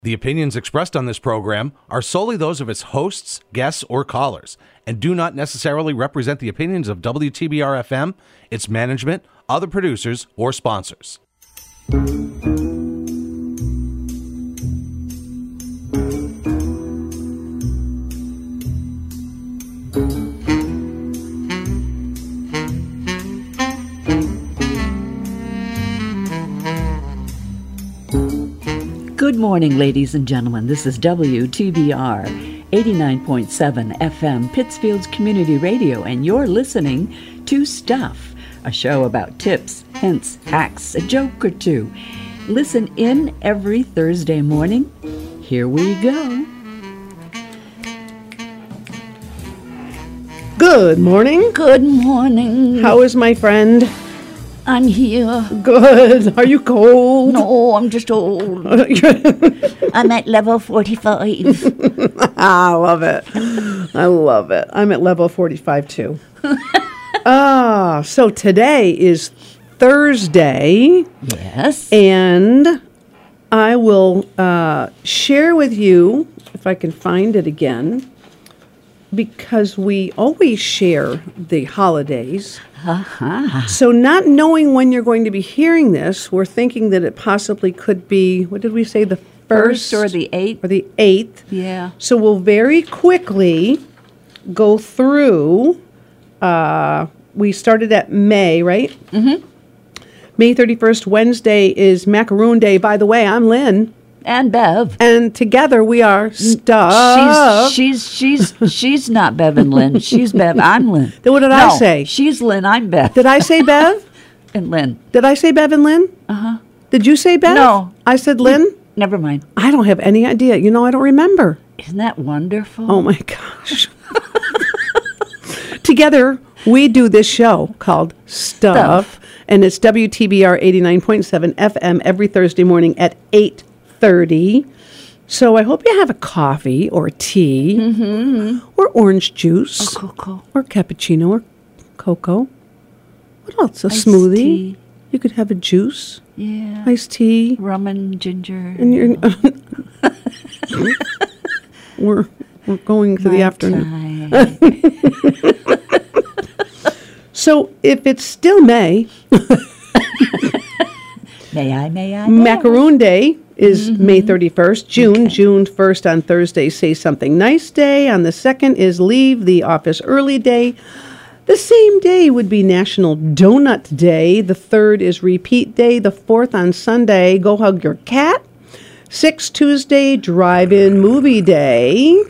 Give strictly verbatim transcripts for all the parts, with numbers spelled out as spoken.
The opinions expressed on this program are solely those of its hosts, guests, or callers, and do not necessarily represent the opinions of W T B R F M, its management, other producers, or sponsors. Good morning, ladies and gentlemen. This is W T B R eighty-nine point seven F M, Pittsfield's Community Radio, and you're listening to Stuff, a show about tips, hints, hacks, a joke or two. Listen in every Thursday morning. Here we go. Good morning. Good morning. How is my friend? I'm here. Good. Are you cold? No, I'm just old. I'm at level forty-five. I love it. I love it. I'm at level forty-five too. Ah, so today is Thursday. Yes. And I will uh, share with you, if I can find it again, because we always share the holidays. Uh-huh. So not knowing when you're going to be hearing this, we're thinking that it possibly could be, what did we say, the first? First or the eighth. Or the eighth. Yeah. So we'll very quickly go through, uh, we started at May, right? Mm-hmm. May thirty-first, Wednesday, is Macaroon Day. By the way, I'm Lynn. And Bev. And together we are Stuff. She's she's she's she's not Bev and Lynn. She's Bev. I'm Lynn. Then what did no, I say? She's Lynn. I'm Bev. Did I say Bev? And Lynn. Did I say Bev and Lynn? Uh huh. Did you say Bev? No. I said Lynn? Never mind. I don't have any idea. You know, I don't remember. Isn't that wonderful? Oh my gosh. Together we do this show called Stuff, Stuff. And it's W T B R eighty-nine point seven F M every Thursday morning at eight thirty. So I hope you have a coffee or tea Mm-hmm. or orange juice Or cocoa. or cappuccino or cocoa. What else? A Iced smoothie. tea. You could have a juice, Yeah. iced tea. Rum and ginger. And you're we're we're going to the My afternoon. time. So if it's still May, May I, may I? Macaroon Day is Mm-hmm. May thirty-first. June, Okay. June first on Thursday, Say Something Nice Day. On the second is Leave the Office Early Day. The same day would be National Donut Day. The third is Repeat Day. The fourth on Sunday, Go Hug Your Cat. Sixth Tuesday, Drive-In Movie Day.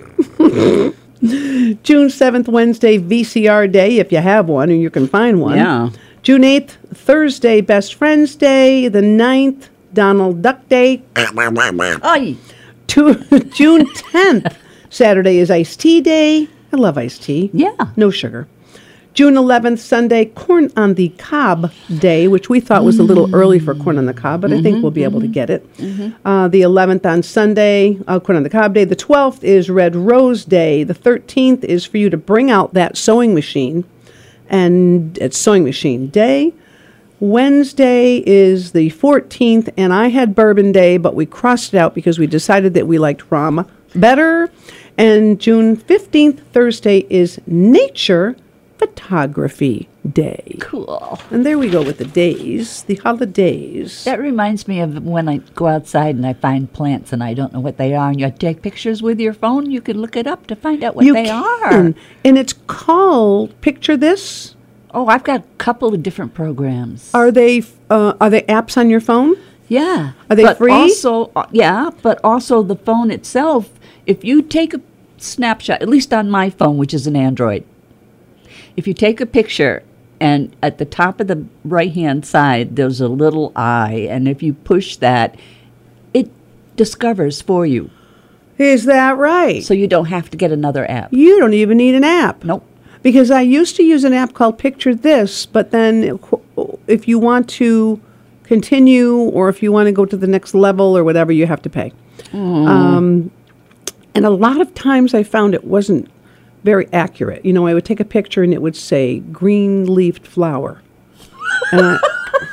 June seventh, Wednesday, V C R Day, if you have one, and you can find one. Yeah. June eighth, Thursday, Best Friends Day. The ninth, Donald Duck Day. Ay. To, June tenth, Saturday is Iced Tea Day. I love iced tea. Yeah. No sugar. June eleventh, Sunday, Corn on the Cob Day, which we thought was a little early for corn on the cob, but I think we'll be able to get it. Uh, the eleventh on Sunday, uh, Corn on the Cob Day. The twelfth is Red Rose Day. The thirteenth is for you to bring out that sewing machine, and it's Sewing Machine Day. Wednesday is the fourteenth, and I had Bourbon Day, but we crossed it out because we decided that we liked rum better. And June fifteenth, Thursday, is Nature Photography Day. Cool. And there we go with the days, the holidays. That reminds me of when I go outside and I find plants and I don't know what they are, and you take pictures with your phone. You can look it up to find out what you they can. are. And it's called, picture this. Oh, I've got a couple of different programs. Are they uh, are they apps on your phone? Yeah. Are they but free? Also, uh, yeah, but also the phone itself, if you take a snapshot, at least on my phone, which is an Android, if you take a picture and at the top of the right-hand side, there's a little eye, and if you push that, it discovers for you. Is that right? So you don't have to get another app. You don't even need an app. Nope. Because I used to use an app called Picture This, but then if you want to continue or if you want to go to the next level or whatever, you have to pay. Mm. Um, and a lot of times I found it wasn't very accurate. You know, I would take a picture and it would say green-leafed flower. And I,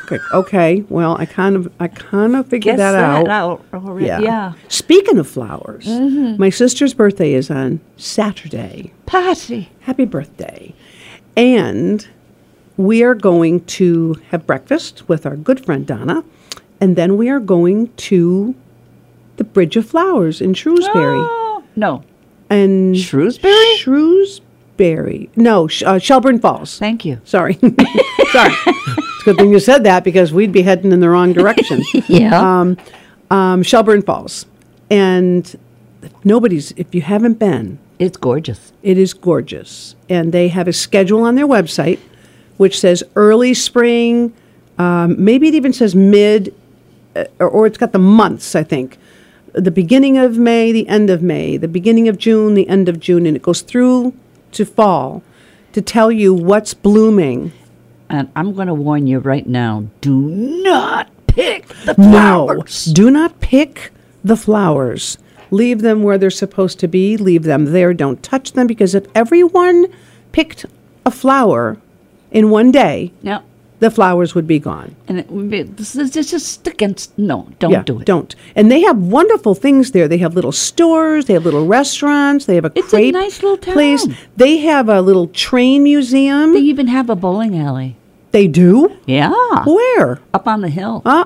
Good. Okay. Well, I kind of I kind of figured Guess that, that out. out already. Yeah. Speaking of flowers, Mm-hmm. my sister's birthday is on Saturday. Patty. Happy birthday. And we are going to have breakfast with our good friend Donna, and then we are going to the Bridge of Flowers in Shrewsbury. Oh, no. And Shrewsbury? Shrewsbury. No, Sh- uh, Shelburne Falls. Thank you. Sorry. Sorry. It's a good thing you said that because we'd be heading in the wrong direction. Yeah. Um, um, Shelburne Falls. And nobody's, if you haven't been, It's gorgeous. it is gorgeous. And they have a schedule on their website which says early spring, um, maybe it even says mid, uh, or, or it's got the months, I think. The beginning of May, the end of May, the beginning of June, the end of June, and it goes through to fall to tell you what's blooming. And I'm going to warn you right now, do not pick the No, flowers. do not pick the flowers. Leave them where they're supposed to be. Leave them there. Don't touch them, because if everyone picked a flower in one day, Yeah. the flowers would be gone. And it would be, this is it's just against, no, don't yeah, do it. Don't. And they have wonderful things there. They have little stores. They have little restaurants. They have a It's a crepe nice little place. town. They have a little train museum. They even have a bowling alley. They do? Yeah. Where? Up on the hill. Uh,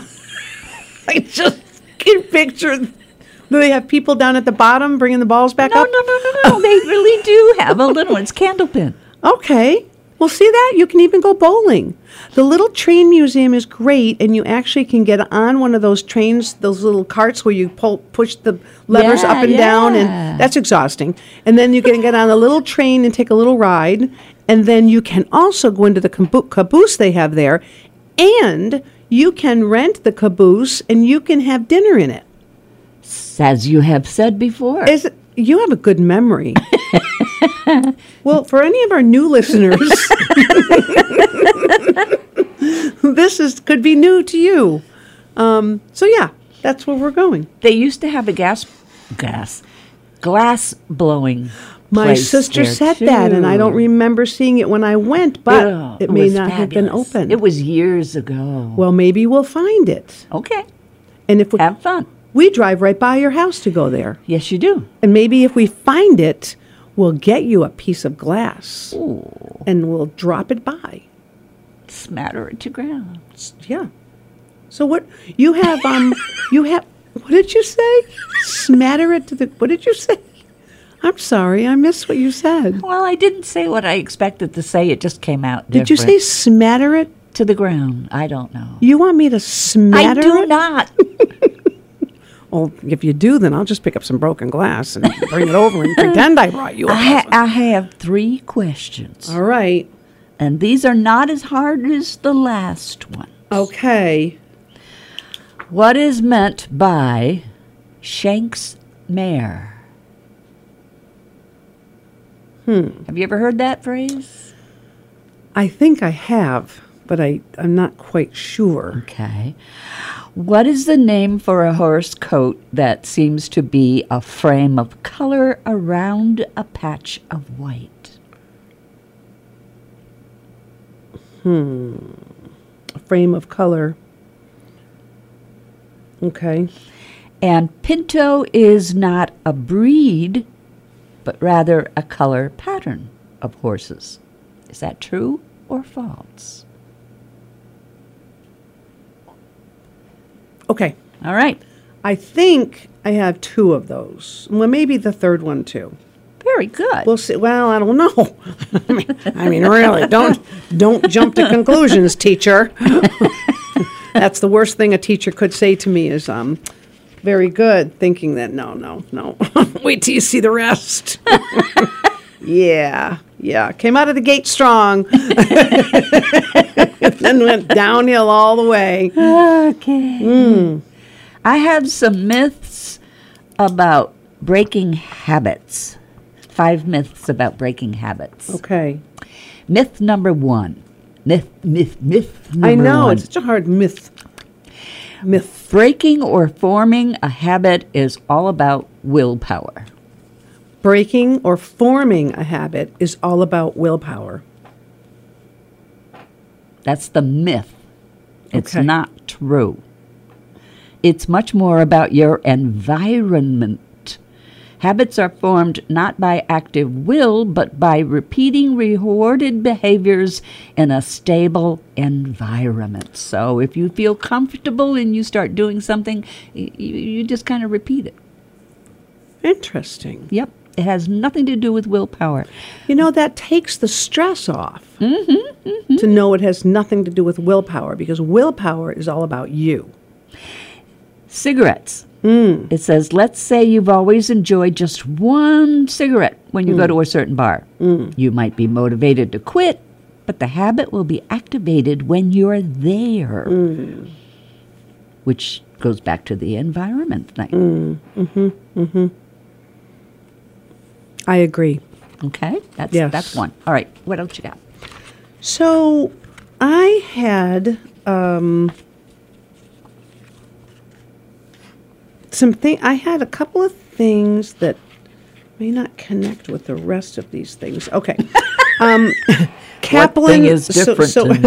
I just can picture. Do they have people down at the bottom bringing the balls back no, up? no, no, no, no. They really do have a little one. It's Candlepin. Okay. Well, see that? You can even go bowling. The little train museum is great, and you actually can get on one of those trains, those little carts where you pull, push the levers Yeah, up and down, yeah. and that's exhausting. And then you can get on a little train and take a little ride, and then you can also go into the caboo- caboose they have there, and you can rent the caboose, and you can have dinner in it. As you have said before. Is it, you have a good memory. Well, for any of our new listeners, this is could be new to you. Um, so yeah, that's where we're going. They used to have a gas, gas, glass blowing. My place sister there, said that, and I don't too. remember seeing it when I went, but Ugh, it may was not have been fabulous. open. It was years ago. Well, maybe we'll find it. Okay. And if we, Have fun. we drive right by your house to go there, Yes, you do. and maybe if we find it, we'll get you a piece of glass, and we'll drop it by. Smatter it to ground. Yeah. So what you have? Um, you have. What did you say? Smatter it to the. What did you say? I'm sorry, I missed what you said. Well, I didn't say what I expected to say. It just came out Did you say different. smatter it? To the ground? I don't know. You want me to smatter I do it? not. Well, if you do, then I'll just pick up some broken glass and bring it over and pretend I brought you a I, ha- present. I have three questions. All right. And these are not as hard as the last one. Okay. What is meant by Shank's mare? Hmm. Have you ever heard that phrase? I think I have, but I, I'm not quite sure. Okay. What is the name for a horse coat that seems to be a frame of color around a patch of white? A frame of color. Okay. And pinto is not a breed, but rather a color pattern of horses. Is that true or false? Okay. All right. I think I have two of those. Well, maybe the third one too. Very good. We'll see. Well, I don't know. I mean, I mean, really, don't don't jump to conclusions, teacher. That's the worst thing a teacher could say to me is, um, very good, thinking that no, no, no. Wait till you see the rest. yeah, yeah. Came out of the gate strong, and then went downhill all the way. Okay. I have some myths about breaking habits. Five myths about breaking habits. Okay. Myth number one. Myth, myth, myth number I know, one. it's such a hard myth. Myth. Breaking or forming a habit is all about willpower. Breaking or forming a habit is all about willpower. That's the myth. It's Okay. not true. It's much more about your environment. Habits are formed not by active will, but by repeating rewarded behaviors in a stable environment. So if you feel comfortable and you start doing something, you, you just kind of repeat it. Interesting. Yep. It has nothing to do with willpower. You know, that takes the stress off mm-hmm, mm-hmm. to know it has nothing to do with willpower, because willpower is all about you. Cigarettes. Mm. It says, let's say you've always enjoyed just one cigarette when you mm. go to a certain bar. Mm. You might be motivated to quit, but the habit will be activated when you're there, mm. which goes back to the environment thing. Mm. Mm-hmm, mm-hmm. I agree. Okay, that's yes. that's one. All right, what else you got? So I had um, some thing. I had a couple of things that may not connect with the rest of these things. Okay, um, Kaplan what thing is different so, so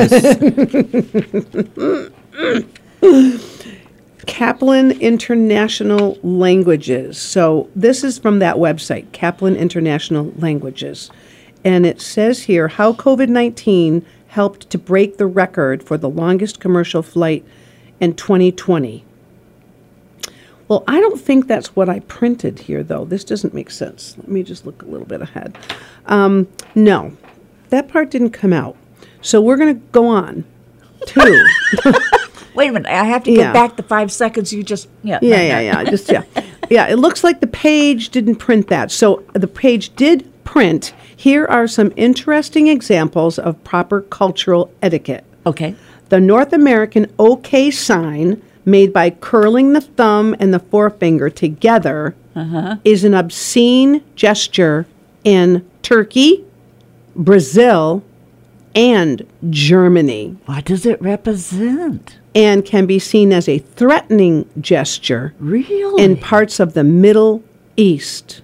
in this? Kaplan International Languages. So this is from that website, Kaplan International Languages. And it says here how COVID nineteen helped to break the record for the longest commercial flight in twenty twenty. Well, I don't think that's what I printed here, though. This doesn't make sense. Let me just look a little bit ahead. Um, no, that part didn't come out. So we're going to go on to... Wait a minute, I have to get Yeah. back the five seconds you just... Yeah, Yeah, yeah, yeah. Just yeah, yeah. It looks like the page didn't print that. So the page did print. Here are some interesting examples of proper cultural etiquette. Okay. The North American OK sign, made by curling the thumb and the forefinger together, uh-huh. is an obscene gesture in Turkey, Brazil, and Germany, What does it represent? and can be seen as a threatening gesture Really? in parts of the Middle East.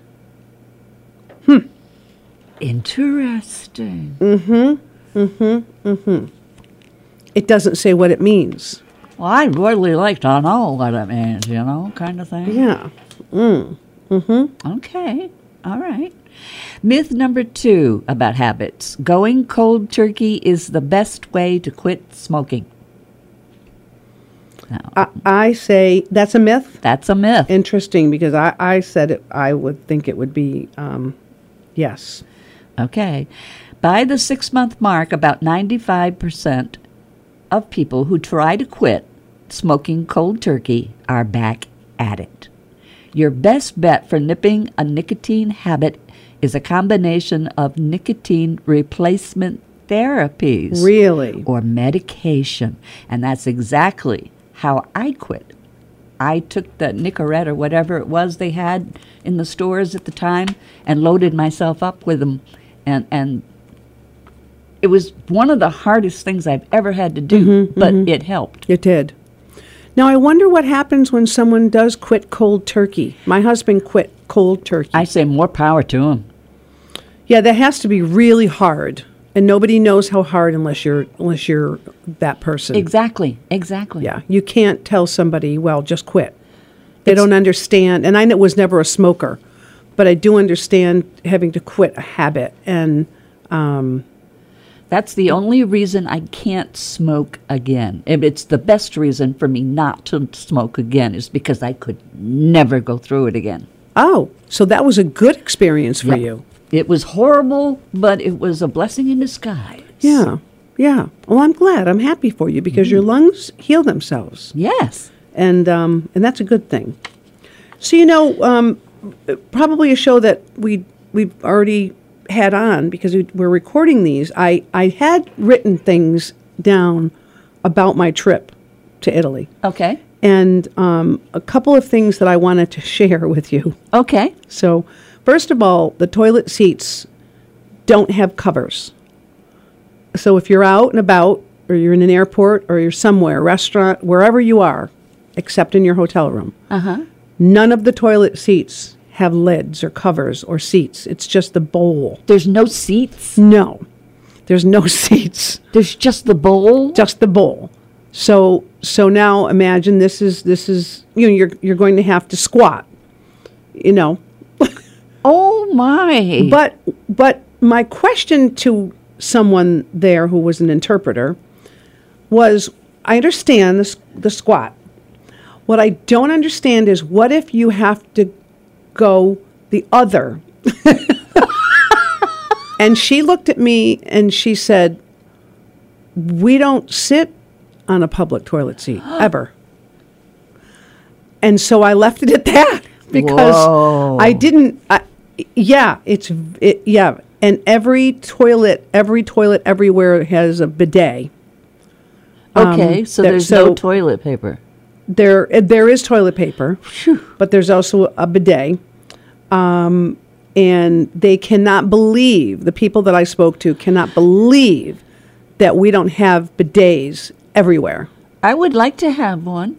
Interesting. It doesn't say what it means. Well, I'd really like to know what it means, you know, kind of thing. Yeah. Okay. All right. Myth number two about habits. Going cold turkey is the best way to quit smoking. Now, I, I say that's a myth. that's a myth. Interesting, because I, I said it, I would think it would be um, yes. Okay. By the six-month mark, about ninety-five percent of people who try to quit smoking cold turkey are back at it. Your best bet for nipping a nicotine habit is a combination of nicotine replacement therapies Really? or medication. And that's exactly how I quit. I took the Nicorette or whatever it was they had in the stores at the time and loaded myself up with them. And, and it was one of the hardest things I've ever had to do, Mm-hmm, but it helped. It did. Now, I wonder what happens when someone does quit cold turkey. My husband quit cold turkey. I say more power to him. Yeah, that has to be really hard, and nobody knows how hard unless you're unless you're that person. Exactly, exactly. Yeah, you can't tell somebody, well, just quit. They don't understand, and I n- was never a smoker, but I do understand having to quit a habit, and um, That's the only reason I can't smoke again. If it's the best reason for me not to smoke again is because I could never go through it again. oh, so that was a good experience for Yeah. you. It was horrible, but it was a blessing in disguise. Yeah, yeah. Well, I'm glad. I'm happy for you because your lungs heal themselves, Yes. and um, and that's a good thing. So you know, um, probably a show that we we've already had on because we, we're recording these. I I had written things down about my trip to Italy, Okay. and um, a couple of things that I wanted to share with you. Okay. So, first of all, the toilet seats don't have covers. So if you're out and about, or you're in an airport, or you're somewhere, restaurant, wherever you are, except in your hotel room, Uh-huh. none of the toilet seats have lids or covers or seats. It's just the bowl. There's no seats. No, there's no seats, There's just the bowl. just the bowl. So so now imagine this is this is you know you're you're going to have to squat. You know. Oh my. But but my question to someone there who was an interpreter was, I understand the, the squat. What I don't understand is, what if you have to go the other? And she looked at me and she said, we don't sit on a public toilet seat, ever. And so I left it at that because Whoa. I didn't, I, yeah, it's, it, yeah. And every toilet, every toilet everywhere has a bidet. Okay, Um, so there- there's so- no toilet paper. There, there is toilet paper, but there's also a bidet. Um, and they cannot believe, the people that I spoke to cannot believe that we don't have bidets everywhere. I would like to have one.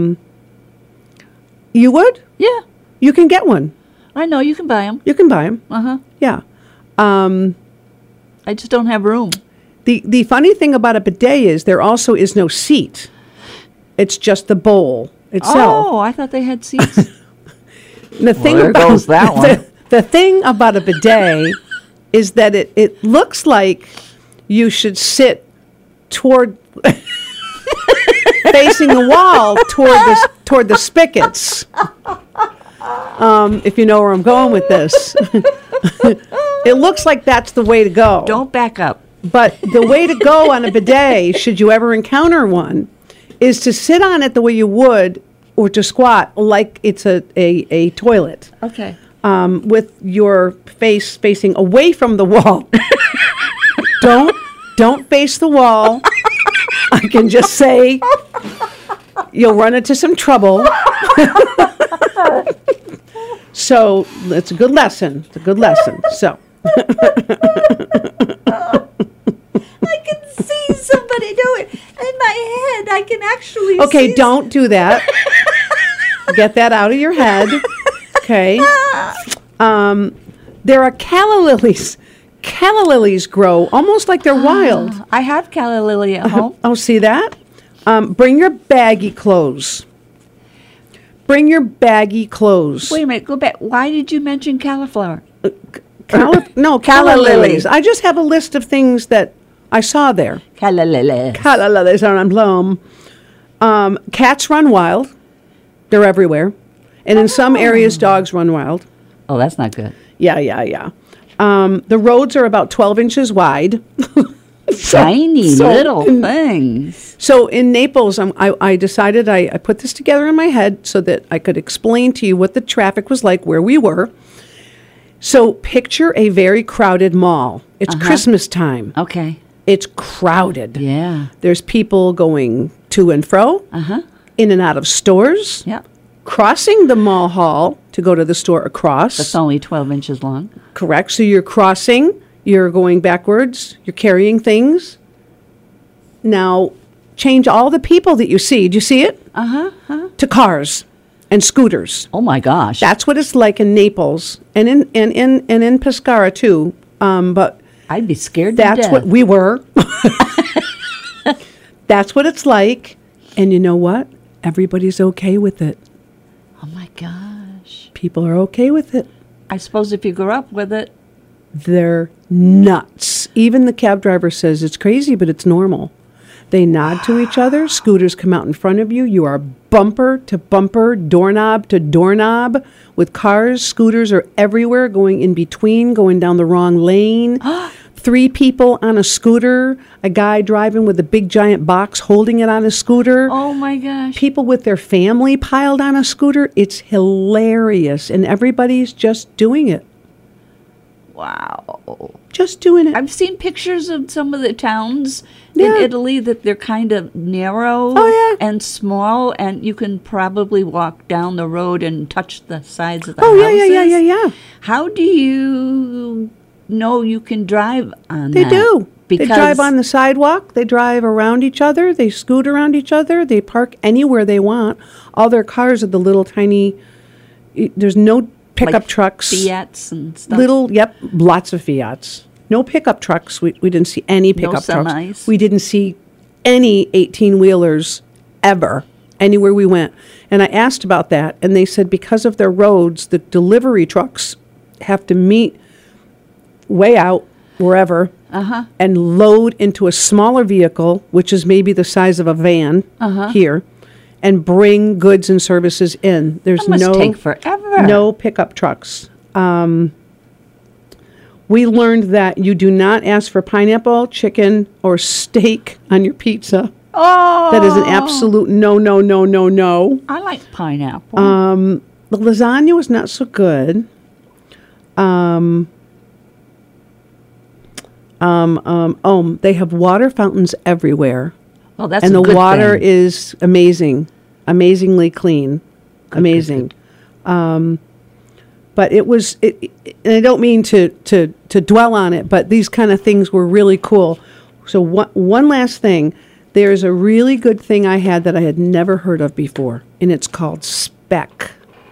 You would? Yeah, You can get one. I know you can buy them. You can buy them. Uh-huh. Yeah. I just don't have room. The the funny thing about a bidet is there also is no seat. It's just the bowl itself. Oh, I thought they had seats. And the thing there about goes that the, one. the thing about a bidet is that it, it looks like you should sit toward facing the wall toward the toward the spigots. Um, if you know where I'm going with this, it looks like that's the way to go. Don't back up. But the way to go on a bidet, should you ever encounter one, is to sit on it the way you would, or to squat like it's a, a, a toilet, Okay. um, with your face facing away from the wall. don't don't face the wall. I can just say you'll run into some trouble. So it's a good lesson. It's a good lesson. So. I can see somebody do it in my head. I can actually Okay, see don't do that. Get that out of your head. Okay. Um, there are calla lilies. Calla lilies grow almost like they're wild. I have calla lily at home. Oh, see that? Um, bring your baggy clothes. Bring your baggy clothes. Wait a minute, go back. Why did you mention cauliflower? Calla, no, calla Calla lily. lilies. I just have a list of things that I saw there. Calla lily. Calla lilies are on plum. Um, cats run wild. They're everywhere. And in some areas, dogs run wild. Oh, that's not good. Yeah, yeah, yeah. Um, the roads are about twelve inches wide. Tiny so- little things. So in Naples, um, I, I decided I, I put this together in my head so that I could explain to you what the traffic was like where we were. So picture a very crowded mall. It's Christmas time. Okay. It's crowded. Yeah. There's people going to and fro, Uh-huh. in and out of stores, Yep. crossing the mall hall to go to the store across. That's only twelve inches long. Correct. So you're crossing, you're going backwards, you're carrying things. Now, change all the people that you see. Do you see it? Uh-huh. huh To cars and scooters. Oh, my gosh. That's what it's like in Naples and in and in and in Pescara too. Um, but I'd be scared to that's death. what we were. That's what it's like. And you know what? Everybody's okay with it. Oh, my gosh. People are okay with it. I suppose if you grew up with it. They're nuts. Even the cab driver says it's crazy, but it's normal. They nod to each other. Scooters come out in front of you. You are bumper to bumper, doorknob to doorknob with cars. Scooters are everywhere, going in between, going down the wrong lane. Three people on a scooter. A guy driving with a big giant box holding it on a scooter. Oh, my gosh. People with their family piled on a scooter. It's hilarious. And everybody's just doing it. Wow. Just doing it. I've seen pictures of some of the towns Yeah. in Italy that they're kind of narrow Oh, yeah. and small, and you can probably walk down the road and touch the sides of the Oh, yeah, houses. yeah, yeah, yeah, yeah. How do you know you can drive on They that? do. Because They drive on the sidewalk. They drive around each other. They scoot around each other. They park anywhere they want. All their cars are the little tiny. y- There's no pickup like trucks. Fiats and stuff. Little, yep, lots of Fiats. No pickup trucks. We we didn't see any pickup trucks. semis. We didn't see any eighteen-wheelers ever, anywhere we went. And I asked about that, and they said because of their roads, the delivery trucks have to meet way out, wherever, Uh-huh. and load into a smaller vehicle, which is maybe the size of a van Uh-huh. here, and bring goods and services in. There's That must no take forever. no pickup trucks. Um, we learned that you do not ask for pineapple, chicken, or steak on your pizza. Oh. That is an absolute no, no, no, no, no. I like pineapple. Um, the lasagna was not so good. Um, um, um, oh, they have water fountains everywhere. well, that's and a the good water thing. is amazing, amazingly clean, amazing. Um, but it was, it, it- and I don't mean to, to, to dwell on it, but these kind of things were really cool. So one, one last thing, there's a really good thing I had that I had never heard of before, and it's called speck.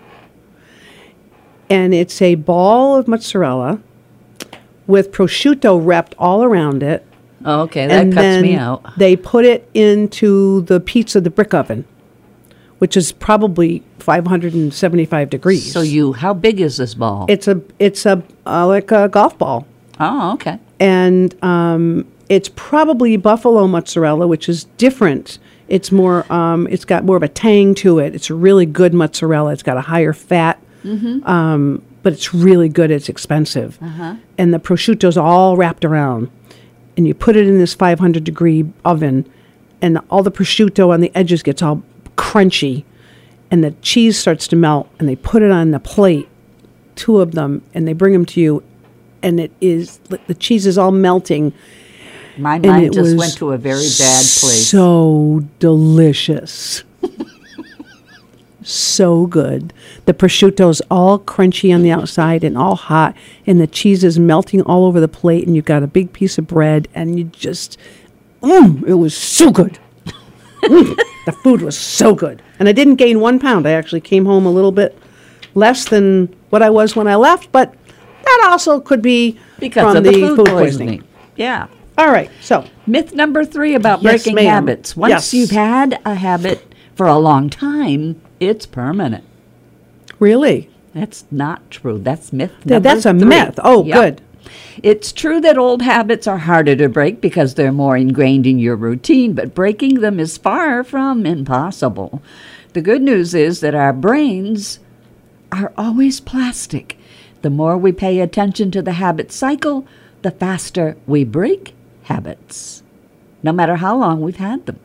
And it's a ball of mozzarella with prosciutto wrapped all around it. Oh, okay, that and cuts then me out. they put it into the pizza, the brick oven, which is probably five hundred seventy-five degrees. So you, how big is this ball? it's a it's a uh, like a golf ball, oh, okay. and um, it's probably buffalo mozzarella, which is different. It's more um, it's got more of a tang to it. It's a really good mozzarella. It's got a higher fat. Um, but it's really good. It's expensive. Uh-huh. And the prosciutto's all wrapped around. And you put it in this five hundred degree oven, and all the prosciutto on the edges gets all crunchy, and the cheese starts to melt, and they put it on the plate, two of them, and they bring them to you, and it is, the cheese is all melting. My And mind it just was went to a very bad place. So delicious. So good. The prosciutto's all crunchy on the outside and all hot, and the cheese is melting all over the plate, and you've got a big piece of bread, and you just, mm, it was so good. Mm, the food was so good. And I didn't gain one pound. I actually came home a little bit less than what I was when I left, but that also could be because from of the, the food, food poisoning. poisoning. Yeah. All right, so Myth number three about Yes, breaking ma'am. habits. Once Yes. you've had a habit for a long time, it's permanent. really, That's not true. That's myth Th- number that's a three. myth. Oh, Yep. good. It's true that old habits are harder to break because they're more ingrained in your routine, but breaking them is far from impossible. The good news is that our brains are always plastic. The more we pay attention to the habit cycle, the faster we break habits, no matter how long we've had them.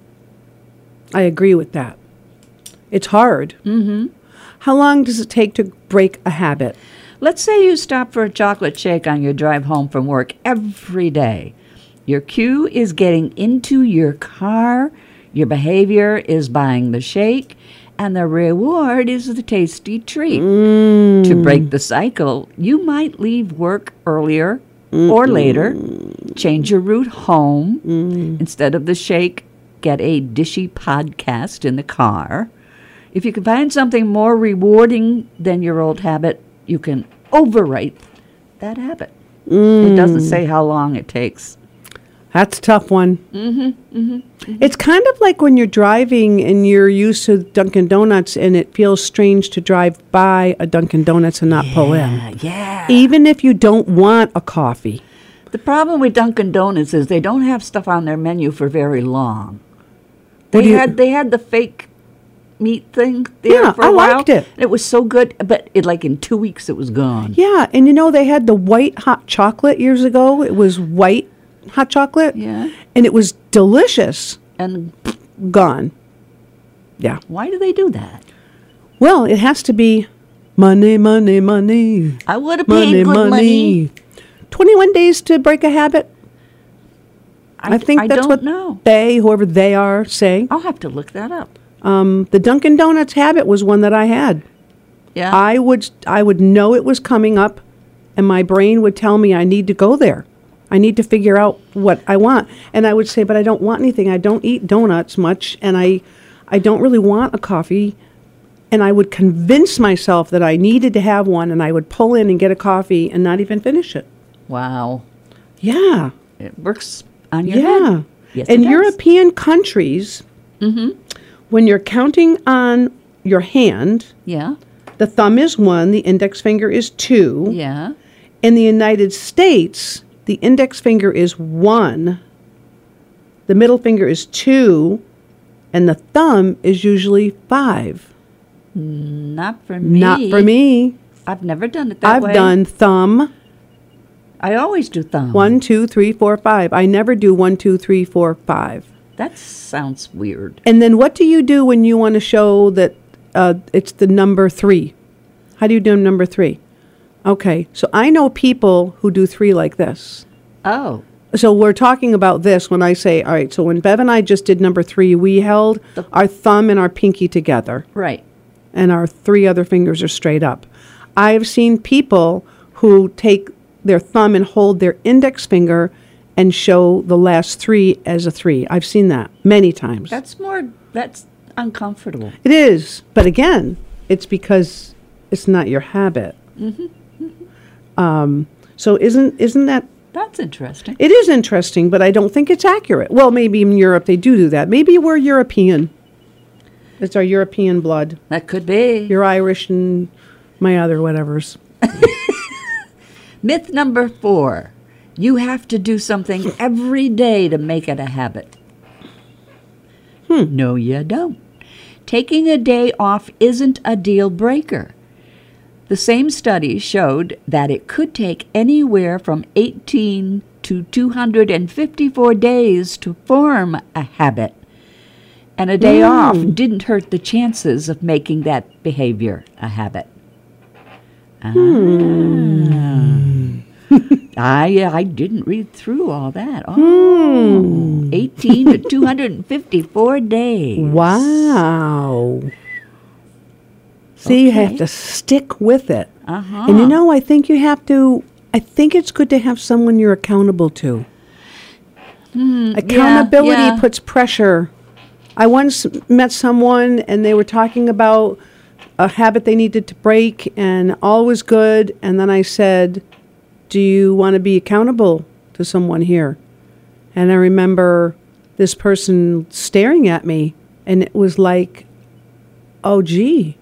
I agree with that. It's hard. Mm-hmm. How long does it take to break a habit? Let's say you stop for a chocolate shake on your drive home from work every day. Your cue is getting into your car, your behavior is buying the shake, and the reward is the tasty treat. To break the cycle, you might leave work earlier or later, change your route home. Instead of the shake, get a dishy podcast in the car. If you can find something more rewarding than your old habit, you can overwrite that habit. It doesn't say how long it takes. That's a tough one. Mm-hmm, mm-hmm. It's kind of like when you're driving and you're used to Dunkin' Donuts, and it feels strange to drive by a Dunkin' Donuts and not pull in. Yeah. Even if you don't want a coffee. The problem with Dunkin' Donuts is they don't have stuff on their menu for very long. What They do you- had they had the fake meat thing there Yeah, for a I while. liked it. It was so good, but it like in two weeks it was gone. Yeah, and you know, they had the white hot chocolate years ago. It was white hot chocolate. Yeah. And it was delicious. And Gone. Yeah. why do they do that? Well, it has to be money, money, money. I would have paid Money, good money. money. twenty-one days to break a habit. I, I think I that's don't what know. they, whoever they are, say. I'll have to look that up. Um, the Dunkin' Donuts habit was one that I had. Yeah. I would I would know it was coming up, and my brain would tell me I need to go there. I need to figure out what I want. And I would say, but I don't want anything. I don't eat donuts much, and I I don't really want a coffee. And I would convince myself that I needed to have one, and I would pull in and get a coffee and not even finish it. wow. Yeah. It works on your Yeah. head. Yes, In it does. European countries, when you're counting on your hand, Yeah, the thumb is one, the index finger is two. yeah. In the United States, the index finger is one, the middle finger is two, and the thumb is usually five. Not for me. Not for me. I've never done it that I've way. done thumb, I always do thumb. one, two, three, four, five. I never do one, two, three, four, five. That sounds weird. And then what do you do when you want to show that uh, it's the number three? How do you do number three? Okay, so I know people who do three like this. Oh, So we're talking about this when I say, all right, so when Bev and I just did number three, we held our thumb and our pinky together, right. and our three other fingers are straight up. I've seen people who take their thumb and hold their index finger and show the last three as a three. I've seen that many times. That's more, that's uncomfortable. It is, but again, it's because it's not your habit. Mm-hmm. Um, so isn't isn't that? That's interesting. It is interesting, but I don't think it's accurate. Well, maybe in Europe they do do that. Maybe we're European. It's our European blood. That could be. You're Irish and my other whatevers. Myth number four. You have to do something every day to make it a habit. Hmm. No, you don't. Taking a day off isn't a deal breaker. The same study showed that it could take anywhere from eighteen to two hundred fifty-four days to form a habit. And a day Mm. off didn't hurt the chances of making that behavior a habit. Ah. I, I didn't read through all that. Oh, eighteen to two hundred fifty-four days. Wow. See, you have Okay. to stick with it. Uh-huh. And you know, I think you have to, I think it's good to have someone you're accountable to. Accountability yeah. puts pressure. I once met someone and they were talking about a habit they needed to break and all was good. And then I said, do you want to be accountable to someone here? And I remember this person staring at me and it was like, oh, gee.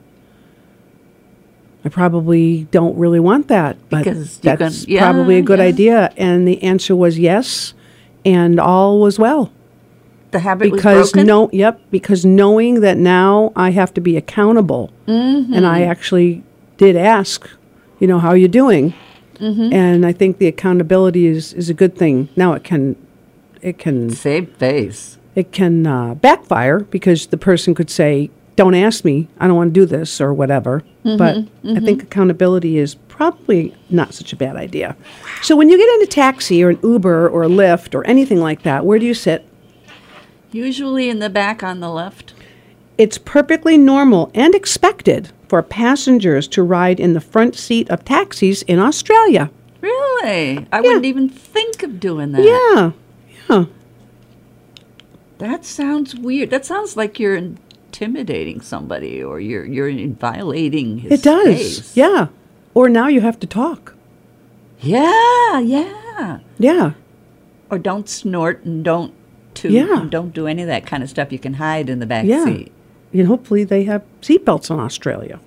I probably don't really want that, but Because you that's can- yeah, probably a good yeah. idea. And the answer was yes, and all was well. The habit Because was broken? no, yep, because knowing that now I have to be accountable, Mm-hmm. and I actually did ask, you know, how are you doing? Mm-hmm. And I think the accountability is, is a good thing. Now it can, it can, Save face. it can uh, backfire because the person could say, don't ask me, I don't want to do this or whatever. Mm-hmm, But I think accountability is probably not such a bad idea. So when you get in a taxi or an Uber or a Lyft or anything like that, where do you sit? Usually in the back on the left. It's perfectly normal and expected for passengers to ride in the front seat of taxis in Australia. Really? I wouldn't even think of doing that. Yeah, yeah. That sounds weird. That sounds like you're intimidating somebody or you're you're violating his It does, space. yeah. Or now you have to talk. Yeah, yeah. Yeah, Or don't snort and don't toot Yeah. and don't do any of that kind of stuff. You can hide in the back yeah. seat. And hopefully they have seatbelts in Australia.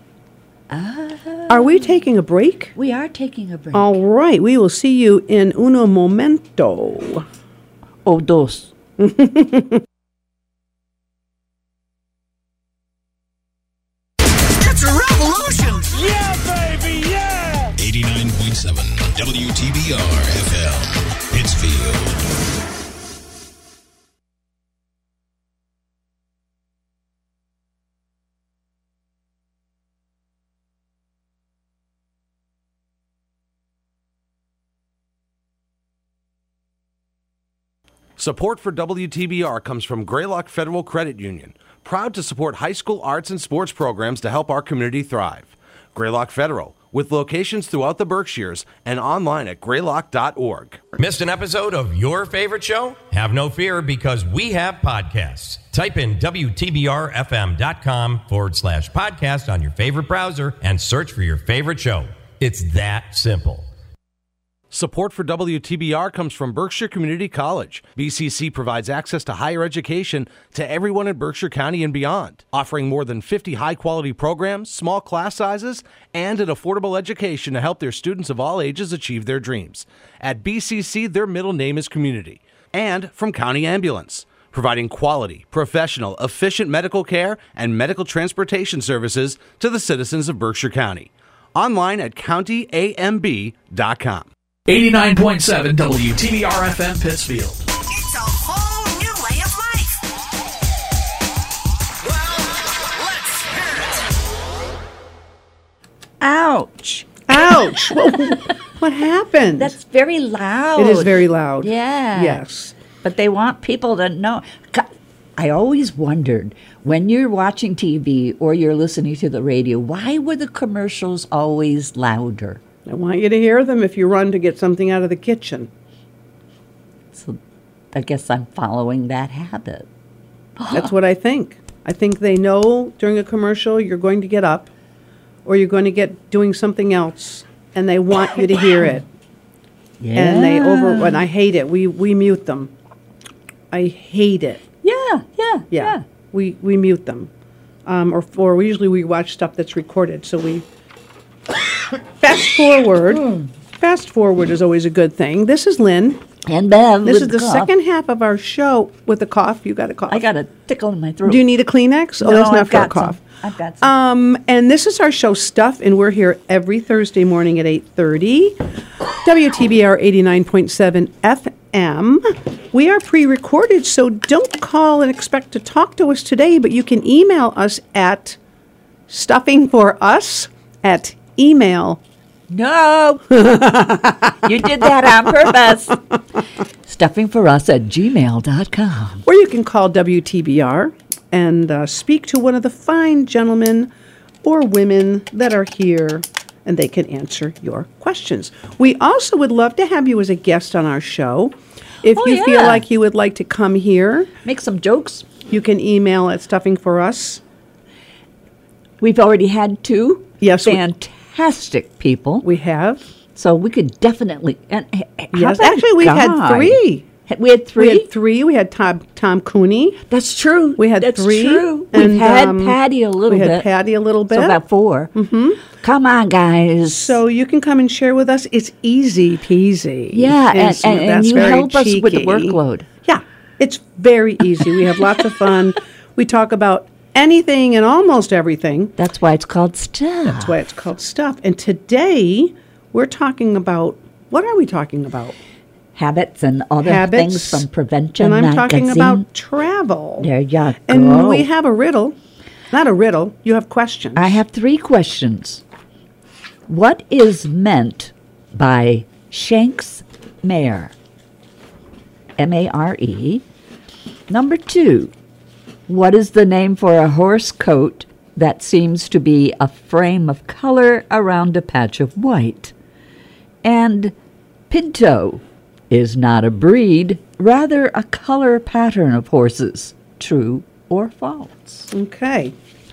Are we taking a break? We are taking a break. All right, we will see you in uno momento. O dos. It's a revolution! Yeah, baby, yeah! eighty-nine point seven W T B R F M, Pittsfield. Support for W T B R comes from Greylock Federal Credit Union, proud to support high school arts and sports programs to help our community thrive. Greylock Federal, with locations throughout the Berkshires and online at greylock dot org. Missed an episode of your favorite show? Have no fear because we have podcasts. Type in W T B R F M dot com forward slash podcast on your favorite browser and search for your favorite show. It's that simple. Support for W T B R comes from Berkshire Community College. B C C provides access to higher education to everyone in Berkshire County and beyond, offering more than fifty high-quality programs, small class sizes, and an affordable education to help their students of all ages achieve their dreams. At B C C, their middle name is community. And from County Ambulance, providing quality, professional, efficient medical care and medical transportation services to the citizens of Berkshire County. Online at county a m b dot com. eighty-nine point seven W T B R F M Pittsfield. It's a whole new way of life. Well, let's hear it. Ouch. Ouch. what, what happened? That's very loud. It is very loud. Yeah. Yes. But they want people to know. God, I always wondered, when you're watching T V or you're listening to the radio, why were the commercials always louder? I want you to hear them if you run to get something out of the kitchen. So I guess I'm following that habit. That's what I think. I think they know during a commercial you're going to get up or you're going to get doing something else, and they want you to hear it. Yeah. And they over, and I hate it. We we mute them. I hate it. Yeah, yeah, Yeah. yeah. We we mute them. Um, or, or we usually we watch stuff that's recorded, so we fast forward. Fast forward is always a good thing. This is Lynn. And Bev. This is with the cough. second half of our show with a cough. You got a cough. I got a tickle in my throat. Do you need a Kleenex? Oh, No, that's not I've for a got cough. some. I've got some. Um, and this is our show Stuff, and we're here every Thursday morning at eight thirty. W T B R eighty-nine point seven F M. We are pre-recorded, so don't call and expect to talk to us today, but you can email us at stuffingforus at email. No. You did that on purpose. Stuffing for us at gmail dot com. Or you can call W T B R and uh, speak to one of the fine gentlemen or women that are here, and they can answer your questions. We also would love to have you as a guest on our show. If Oh, you feel yeah. like you would like to come here, Make some jokes. you can email at stuffingforus. We've already had two Yes, we- fantastic people. We have. So we could definitely. And, h- h- how Yes, about a actually, we had guy? three. Ha- We had three. We had three. We had Tom, Tom Cooney. That's true. We had That's three. true. and, We've had um, Patty a little we bit. had Patty a little bit. So about four. Mm-hmm. Come on, guys. So you can come and share with us. It's easy peasy. Yeah, and- It's- and- and that's you very help us with the cheeky. workload. Yeah, it's very easy. We have lots of fun. We talk about anything and almost everything. That's why it's called Stuff. That's why it's called Stuff. And today we're talking about, what are we talking about? Habits and other Habits. things from Prevention And I'm Magazine. talking about travel. There you go. And we have a riddle. Not a riddle. You have questions. I have three questions. What is meant by Shanks Mare? M A R E. Number two, what is the name for a horse coat that seems to be a frame of color around a patch of white? And Pinto is not a breed, rather a color pattern of horses. True or false? Okay.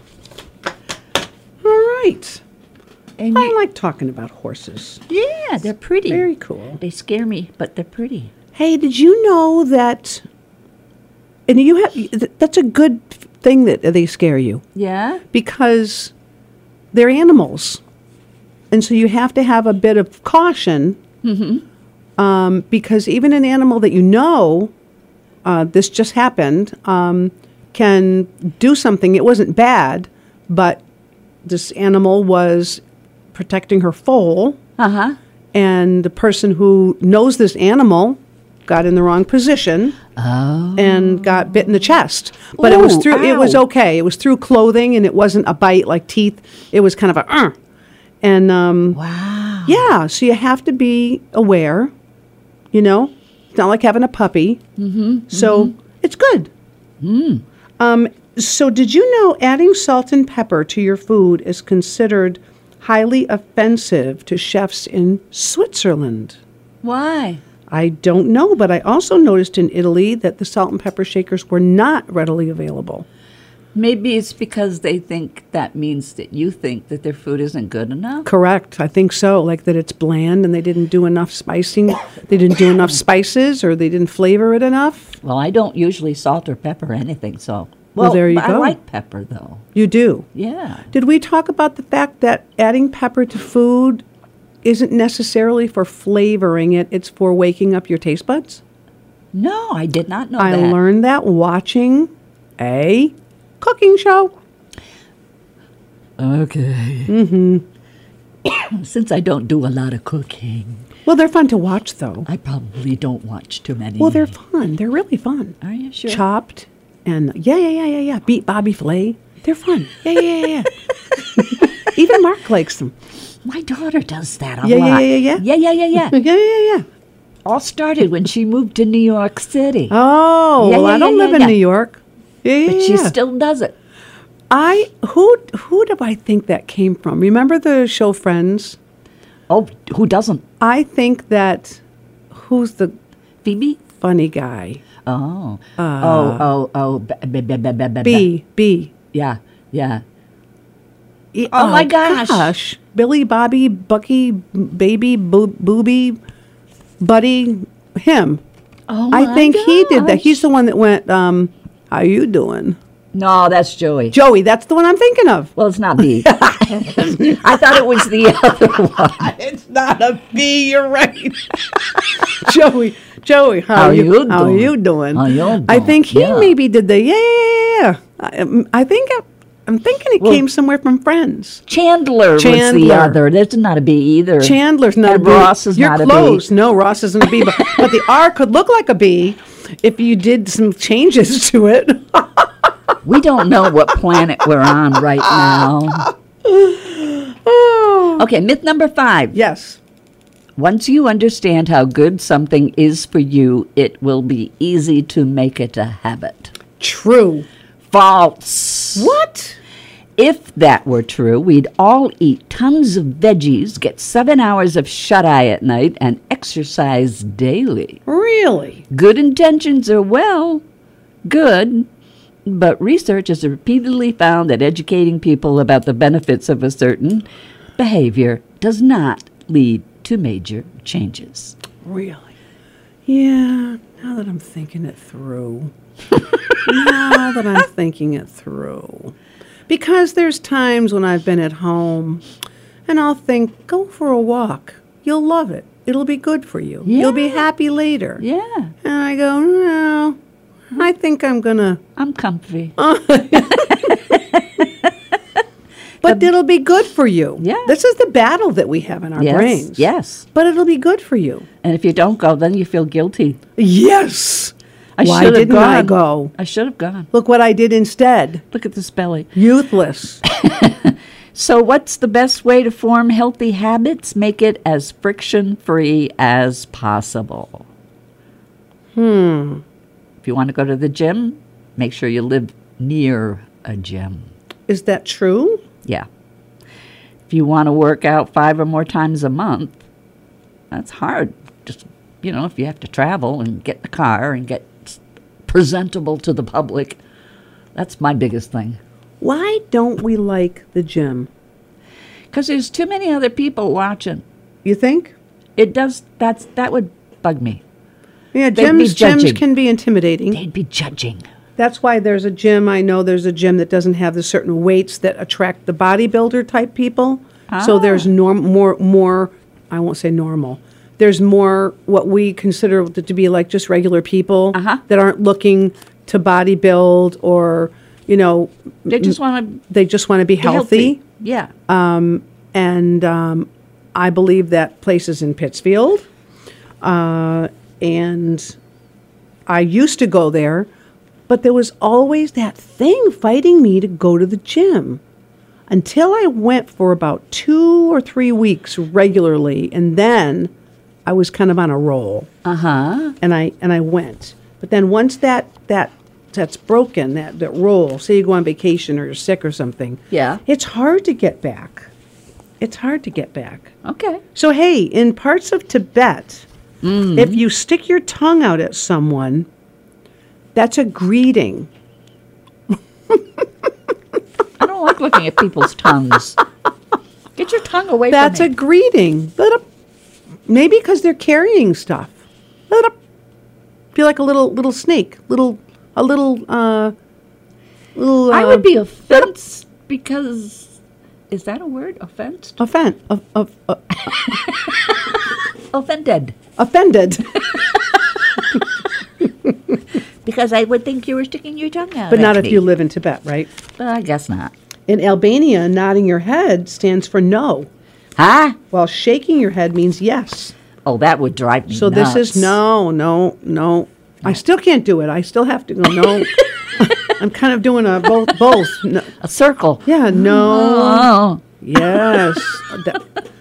All right. And I you- like talking about horses. Yeah, they're pretty. Very cool. They scare me, but they're pretty. Hey, did you know that? And you have th- that's a good thing that they scare you Yeah? because they're animals, and so you have to have a bit of caution. Um, because even an animal that you know, uh, this just happened, um, can do something. It wasn't bad, but this animal was protecting her foal. Uh-huh. And the person who knows this animal got in the wrong position and got bit in the chest. But it was Ooh, through. It was ow. okay. It was through clothing, and it wasn't a bite like teeth. It was kind of a, uh, and um, Wow. yeah. So you have to be aware. You know, it's not like having a puppy. Mm-hmm. So mm-hmm. it's good. Mm. Um, so did you know adding salt and pepper to your food is considered highly offensive to chefs in Switzerland? Why? I don't know, but I also noticed in Italy that the salt and pepper shakers were not readily available. Maybe it's because they think that means that you think that their food isn't good enough. Correct. I think so. Like that it's bland and they didn't do enough spicing. They didn't do enough spices or they didn't flavor it enough. Well, I don't usually salt or pepper anything, so. Well, there you I go. like pepper, though. You do. Yeah. Did we talk about the fact that adding pepper to food isn't necessarily for flavoring it, it's for waking up your taste buds? No, I did not know I that. learned that watching a cooking show. Okay. Mm-hmm. Since I don't do a lot of cooking. Well, they're fun to watch, though. I probably don't watch too many. Well, they're fun. They're really fun. Are you sure? Chopped and yeah, yeah, yeah, yeah, yeah. Beat Bobby Flay. They're fun. Yeah, yeah, yeah, yeah. Even Mark likes them. My daughter does that a Yeah, lot. yeah, yeah, yeah, yeah, yeah, yeah, yeah. Yeah, yeah, yeah. All started when she moved to New York City. Oh, Yeah, well, yeah, I don't yeah, live yeah, in yeah. New York. Yeah, yeah, But she yeah. still does it. I who who do I think that came from? Remember the show Friends? Oh, who doesn't? I think that who's the Phoebe? funny guy? Oh. oh, oh, oh. B, b, b, b, b, b, B B. Yeah, yeah. E- Oh, my gosh. gosh. Billy, Bobby, Bucky, Baby, Bo- Booby, Buddy, him. Oh, my I think he did that. gosh. He's the one that went, um, how you doing? No, that's Joey. Joey, that's the one I'm thinking of. Well, it's not B. I thought it was the other one. It's not a B, you're right. Joey, Joey, how, How you, you how doing? you doing? How you I doing? think he Yeah. maybe did the, yeah, yeah, yeah, yeah. I, um, I think, I, I'm thinking it Well- came somewhere from Friends. Chandler, was the Chandler. other. That's not a B either. Chandler's not and a B. Ross is You're not close. a B. No, Ross isn't a B, but, but the R could look like a B if you did some changes to it. We don't know what planet we're on right now. Oh. Okay, myth number five. Yes. Once you understand how good something is for you, it will be easy to make it a habit. True. False. What? If that were true, we'd all eat tons of veggies, get seven hours of shut-eye at night, and exercise daily. Really? Good intentions are, well, good, but research has repeatedly found that educating people about the benefits of a certain behavior does not lead to major changes. Really? Yeah, now that I'm thinking it through. now that I'm thinking it through. Because there's times when I've been at home and I'll think, go for a walk. You'll love it. It'll be good for you. You'll be Yeah. happy later. Yeah, And I go, no, I think I'm going to. I'm comfy. But it'll be good for you. Yeah. This is the battle that we have in our Yes, brains. yes. But it'll be good for you. And if you don't go, then you feel guilty. Yes. I Why should have didn't I gone. go? I should have gone. Look what I did instead. Look at this belly. Youthless. So what's the best way to form healthy habits? Make it as friction-free as possible. Hmm. If you want to go to the gym, make sure you live near a gym. Is that true? Yeah. If you want to work out five or more times a month, that's hard. Just, you know, if you have to travel and get in the car and get s- presentable to the public, that's my biggest thing. Why don't we like the gym? Because there's too many other people watching. You think? It does, that's, that would bug me. Yeah, They'd be gyms, gyms judging. can be intimidating. They'd be judging. That's why there's a gym. I know there's a gym that doesn't have the certain weights that attract the bodybuilder type people. So Ah. there's norm more more. I won't say normal. There's more what we consider to be like just regular people Uh-huh. that aren't looking to bodybuild or you know They just want to they just want to be be healthy. Yeah. And um, I believe that place is in Pittsfield. Uh, and I used to go there, but there was always that thing fighting me to go to the gym until I went for about two or three weeks regularly. And then I was kind of on a roll Uh-huh. and I, and I went. But then once that, that, that's broken, that, that roll, say you go on vacation or you're sick or something. Yeah. It's hard to get back. It's hard to get back. Okay. So, hey, in parts of Tibet, if you stick your tongue out at someone, that's a greeting. don't like looking at people's tongues. Get your tongue away That's from a me. greeting. Little- Maybe because they're carrying stuff. Little- Feel like a little little snake. Little a little uh little. I uh, would be offensed because is that a word? Offensed? offend, of, of, uh, Offended. offended. Because I would think you were sticking your tongue out. But not at if me. you live in Tibet, right? Well, I guess not. In Albania, nodding your head stands for no, Huh? while shaking your head means yes. Oh, that would drive me So nuts. this is no, no, no. I still can't do it. I still have to go no. I'm kind of doing a both. Both. No. A circle. Yeah. No. Oh. Yes. That-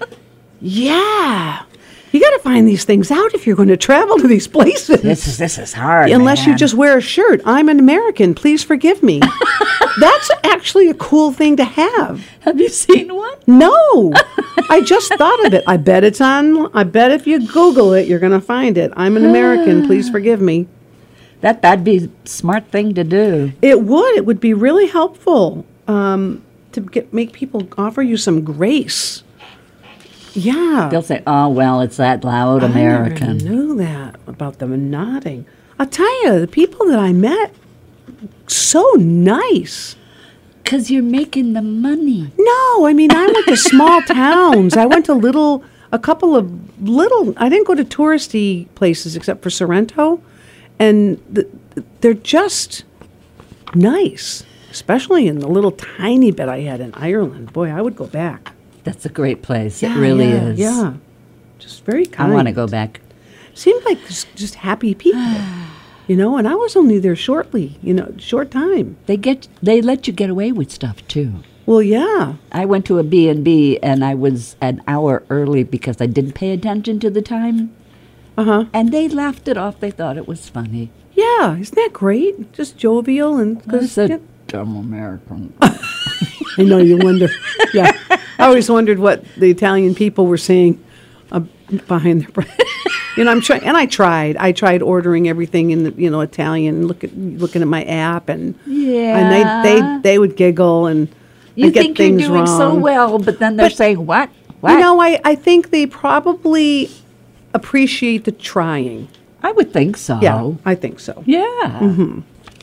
yeah. You got to find these things out if you're going to travel to these places. This is this is hard. Unless you man. just wear a shirt. I'm an American. Please forgive me. That's actually a cool thing to have. Have you seen one? No, I just thought of it. I bet it's on. I bet if you Google it, you're going to find it. I'm an American. Please forgive me. That that'd be a smart thing to do. It would. It would be really helpful um, to get make people offer you some grace. Yeah. They'll say, "Oh well, it's that loud I American." never knew that about them nodding. I'll tell you, the people that I met, so nice. Because you're making the money. No, I mean, I went to small towns. I went to little, a couple of little, I didn't go to touristy places except for Sorrento. And the, they're just nice, especially in the little tiny bit I had in Ireland. Boy, I would go back. That's a great place. Yeah, it really yeah, is. Yeah. Just very I kind. want to go back. Seemed like just, just happy people. You know, and I was only there shortly, you know, short time. They get they let you get away with stuff too. Well, yeah. I went to a B and B and I was an hour early because I didn't pay attention to the time. Uh-huh. And they laughed it off. They thought it was funny. Yeah, isn't that great? Just jovial and... I Cause, said, yeah. dumb American. I know, you wonder. Yeah. I always wondered what the Italian people were saying uh, behind their breath. You know, I'm trying, and I tried. I tried ordering everything in the, you know, Italian, look at, looking at my app, and Yeah. and they they they would giggle and You and get think you're things doing wrong. so well, but then they're But, saying, what? What? You know, I I think they probably appreciate the trying. I would think so. Yeah, I think so. Yeah.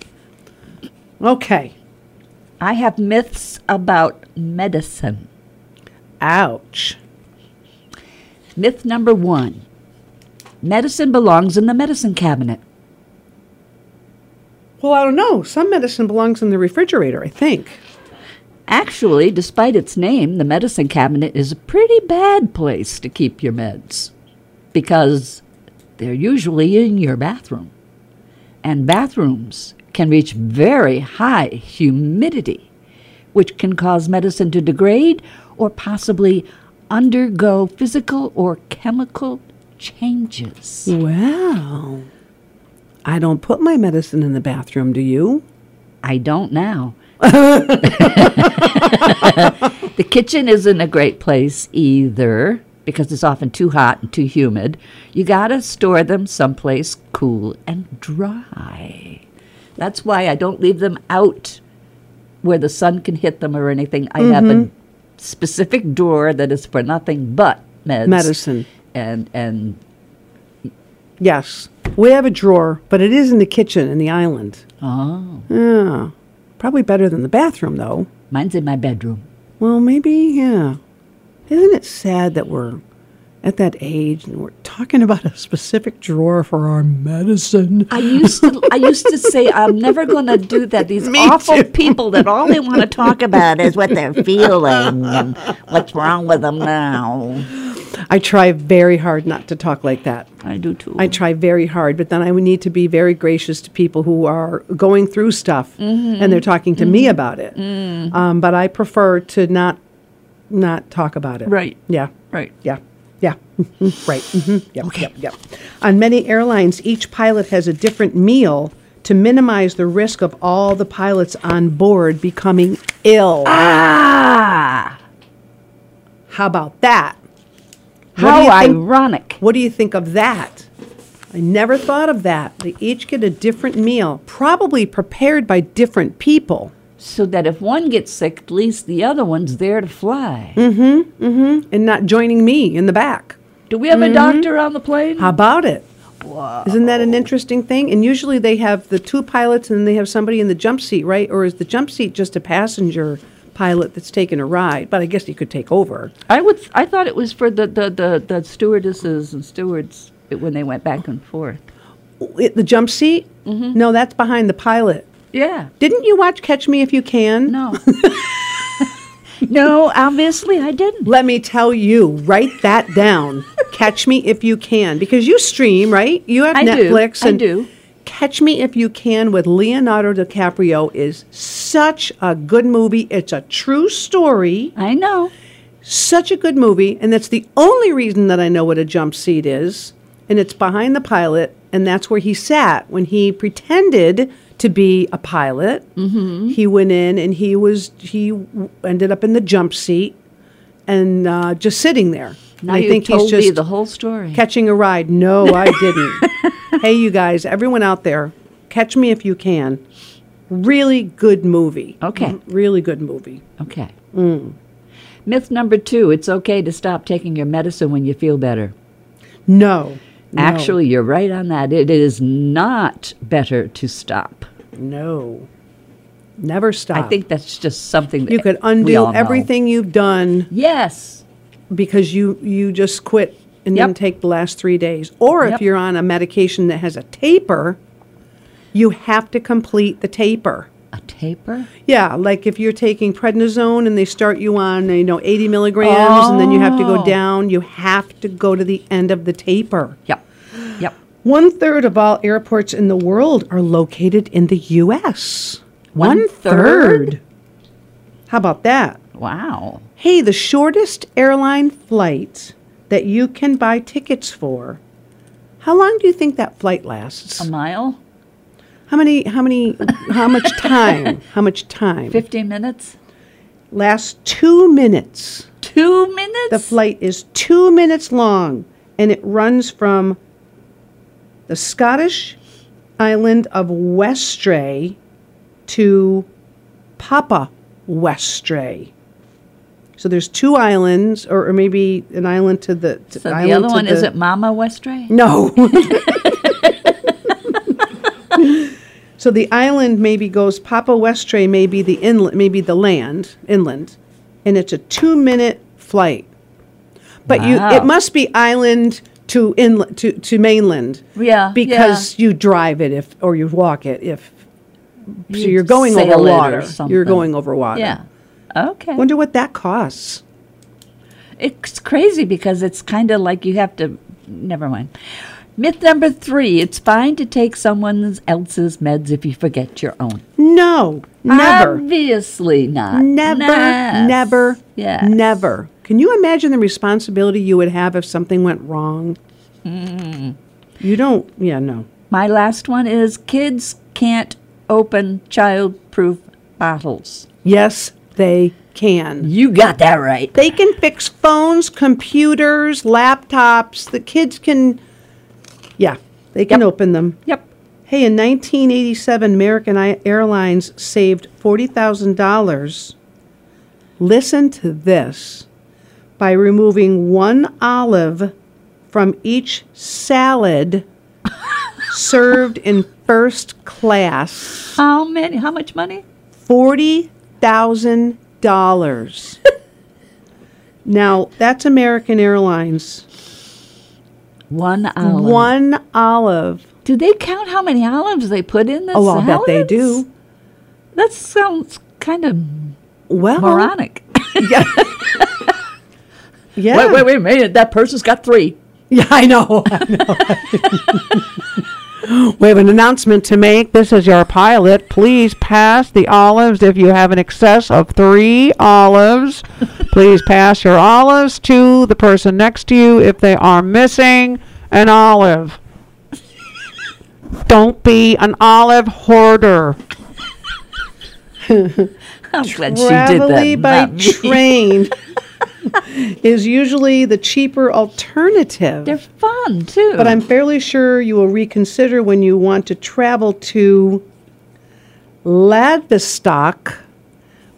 Okay. I have myths about medicine. Ouch. Myth number one. Medicine belongs in the medicine cabinet. Well, I don't know. Some medicine belongs in the refrigerator, I think. Actually, despite its name, the medicine cabinet is a pretty bad place to keep your meds because they're usually in your bathroom. And bathrooms can reach very high humidity, which can cause medicine to degrade or possibly undergo physical or chemical changes. Well, I don't put my medicine in the bathroom, do you? I don't now. The kitchen isn't a great place either because it's often too hot and too humid. You gotta store them someplace cool and dry. That's why I don't leave them out where the sun can hit them or anything. I have a specific drawer that is for nothing but meds. Medicine. And and Yes. We have a drawer, but it is in the kitchen in the island. oh, Yeah. Probably better than the bathroom, though. mine's in my bedroom. Well, maybe, yeah. Isn't it sad that we're at that age and we're talking about a specific drawer for our medicine? I used to I used to say I'm never going to do that. These Me awful too. people that all they want to talk about is what they're feeling and what's wrong with them now. I try very hard not to talk like that. I do too. I try very hard, but then I would need to be very gracious to people who are going through stuff and they're talking to me about it. Um, but I prefer to not not talk about it. Right. Yeah. Right. Yeah. Yeah. Mhm. Right. hmm Yep. Okay. Yep. Yep. On many airlines, each pilot has a different meal to minimize the risk of all the pilots on board becoming ill. Ah, How about that? What do how you think- ironic. What do you think of that? I never thought of that. They each get a different meal, probably prepared by different people. So that if one gets sick, at least the other one's there to fly. Mm-hmm, mm-hmm. And not joining me in the back. Do we have a doctor on the plane? How about it? Wow. Isn't that an interesting thing? And usually they have the two pilots and then they have somebody in the jump seat, right? Or is the jump seat just a passenger pilot that's taking a ride? But I guess he could take over. I would. I thought it was for the, the, the, the stewardesses and stewards when they went back and forth. It, the jump seat? Mm-hmm. No, that's behind the pilot. Yeah. Didn't you watch Catch Me If You Can? No. No, obviously I didn't. Let me tell you, write that down. Catch Me If You Can. Because you stream, right? You have I Netflix. do. And I do. Catch Me If You Can with Leonardo DiCaprio is such a good movie. It's a true story. I know. Such a good movie. And that's the only reason that I know what a jump seat is. And it's behind the pilot. And that's where he sat when he pretended to be a pilot. Mm-hmm. He went in and he was he w- ended up in the jump seat and uh, just sitting there. Now I you think told he's just me the whole story. Catching a ride. No, I didn't. Hey, you guys, everyone out there, Catch Me If You Can. Really good movie. Okay. Mm, really good movie. Okay. Mm. Myth number two, it's okay to stop taking your medicine when you feel better. No. no. Actually, you're right on that. It is not better to stop. No. Never stop. I think that's just something that you could we undo all know. everything you've done. Yes. Because you, you just quit and Yep. didn't take the last three days. Or Yep. if you're on a medication that has a taper, you have to complete the taper. A taper? Yeah, like if you're taking prednisone and they start you on, you know, eighty milligrams and then you have to go Oh. down, you have to go to the end of the taper. Yep. Yep. One third of all airports in the world are located in the U S One third? How about that? Wow. Hey, the shortest airline flight that you can buy tickets for, how long do you think that flight lasts? A mile? How many, how many, how much time? How much time? Fifteen minutes? Lasts two minutes. Two minutes? The flight is two minutes long, and it runs from the Scottish island of Westray to Papa Westray. So there's two islands, or, or maybe an island to the to So the island other to one, the, is it Mama Westray? No. So the island maybe goes, Papa Westray may be the inland, maybe the land, inland, and it's a two-minute flight. But you, Wow. it must be island to inland to, to mainland. Yeah, Because you drive it if or you walk it if. So You you're going sail over it or water. You're something. going over water. Yeah. Okay. Wonder what that costs. It's crazy because it's kind of like you have to. Never mind. Myth number three: it's fine to take someone else's meds if you forget your own. No, never. Obviously not. Never, Yes. never, Yes. never. Can you imagine the responsibility you would have if something went wrong? Mm. You don't, yeah, no. My last one is kids can't open child-proof bottles. Yes, they can. You got that right. They can fix phones, computers, laptops. The kids can, yeah, they can Yep. open them. Yep. Hey, in nineteen eighty-seven, American I- Airlines saved forty thousand dollars. Listen to this. By removing one olive from each salad served in first class. How many? How much money? forty thousand dollars. Now, that's American Airlines. One olive. One olive. Do they count how many olives they put in the Oh, I'll bet they salads? do. That sounds kind of Well, moronic. yeah. yeah. Wait, wait, wait a minute. That person's got three. Yeah, I know. I know. We have an announcement to make. This is your pilot. Please pass the olives if you have an excess of three olives. Please pass your olives to the person next to you if they are missing an olive. Don't be an olive hoarder. I'm glad she did Traveling that. by not me. train is usually the cheaper alternative. They're fun too. But I'm fairly sure you will reconsider when you want to travel to Vladivostok,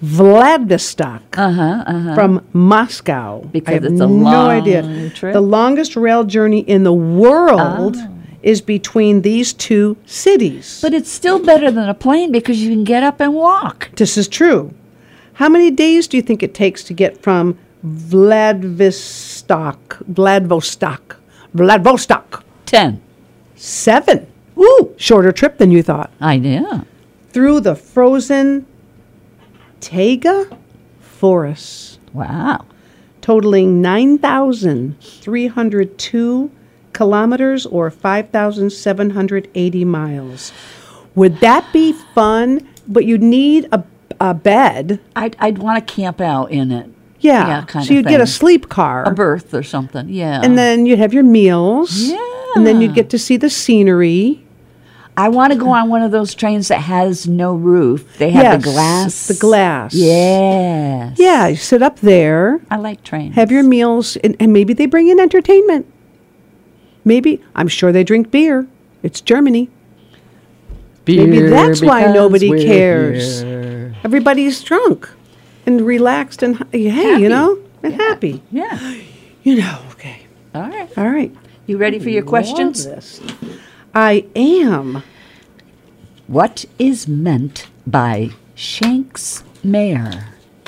Vladivostok Uh-huh, uh-huh. from Moscow. Because I have it's a no long idea. trip? The longest rail journey in the world Oh. is between these two cities. But it's still better than a plane because you can get up and walk. This is true. How many days do you think it takes to get from Vladivostok, Vladivostok, Vladivostok? Ten. Seven. Woo! Shorter trip than you thought. I know. Through the frozen taiga forests, Wow. totaling nine thousand three hundred two kilometers or five thousand seven hundred eighty miles. Would that be fun? But you need a, a bed. I'd, I'd want to camp out in it. Yeah. Yeah, kind so of you'd get a thing. sleep car. A berth or something, yeah. And then you'd have your meals. Yeah. And then you'd get to see the scenery. I want to go on one of those trains that has no roof. They have Yes, the glass. the glass. Yes. Yeah, you sit up there, I like trains. have your meals, and, and maybe they bring in entertainment. Maybe. I'm sure they drink beer. It's Germany. Maybe that's why because nobody we're cares. here. Everybody's drunk and relaxed and, hey, Happy. you know, and happy. Yeah. You know, okay. All right. All right. You ready for your questions? Love this. I am. What is meant by Shank's mare?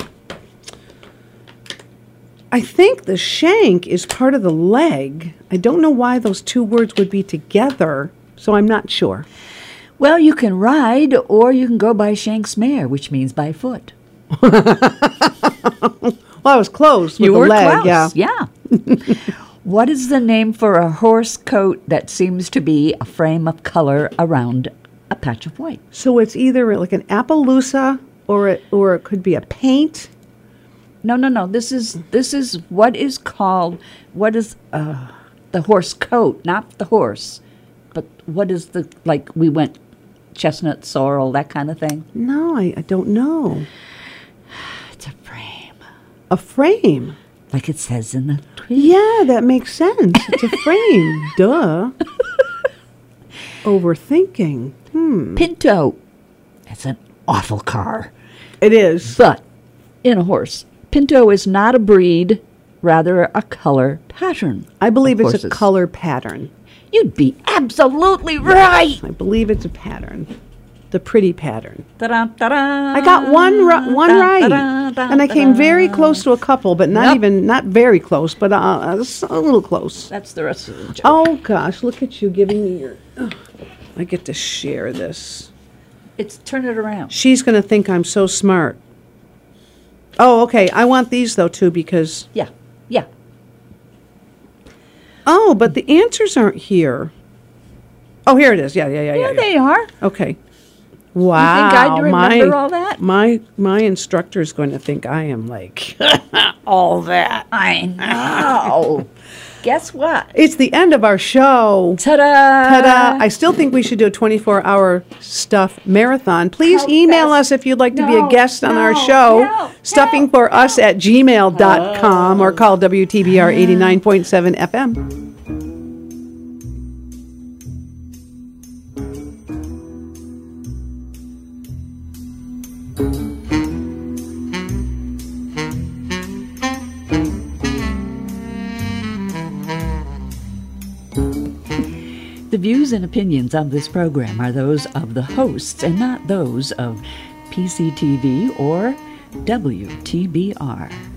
I think the shank is part of the leg. I don't know why those two words would be together, so I'm not sure. Well, you can ride or you can go by Shank's mare, which means by foot. Well, I was close with You the were leg, close. yeah. Yeah. What is the name for a horse coat that seems to be a frame of color around a patch of white? So it's either like an Appaloosa or it, or it could be a paint. No, no, no. This is this is what is called what is uh, the horse coat, not the horse, but what is the like we went chestnut sorrel, that kind of thing. No, I, I don't know. It's a frame, A frame. like it says in the tweet. Yeah, that makes sense. It's a frame. Duh. Overthinking. Hmm. Pinto. It's an awful car, It is. but in a horse. Pinto is not a breed, rather a color pattern. I believe of it's a horses. color pattern. You'd be absolutely right. I believe it's a pattern. The pretty pattern. Ta-da, ta-da, I got one ri- one da, right, da, da, and I came da. very close to a couple, but not Nope. even not very close, but uh, a little close. That's the rest of the joke. Oh gosh, look at you giving me your. Oh, I get to share this. It's turn it around. She's gonna think I'm so smart. Oh, okay. I want these though too because. Yeah, yeah. Oh, but the answers aren't here. Oh, here it is. Yeah, yeah, yeah, yeah. Yeah, yeah. they are. Okay. Wow. I'd remember my, all that? My my instructor is going to think I am like all that. I know. Guess what? It's the end of our show. Ta-da! Ta-da. I still think we should do a twenty-four hour stuff marathon. Please How email fast- us if you'd like to be a No, guest on our no, show. no, Stuffing for us at gmail dot com or call W T B R eighty-nine point seven F M. The views and opinions of this program are those of the hosts and not those of P C T V or W T B R.